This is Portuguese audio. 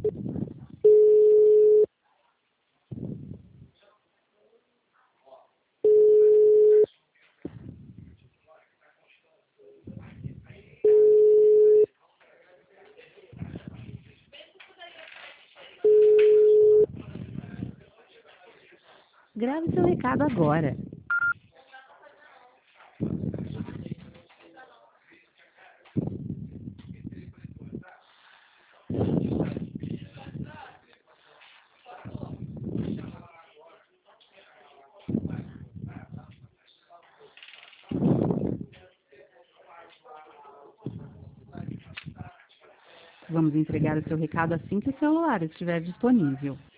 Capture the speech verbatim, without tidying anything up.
Grave seu recado agora. Vamos entregar o seu recado assim que o celular estiver disponível.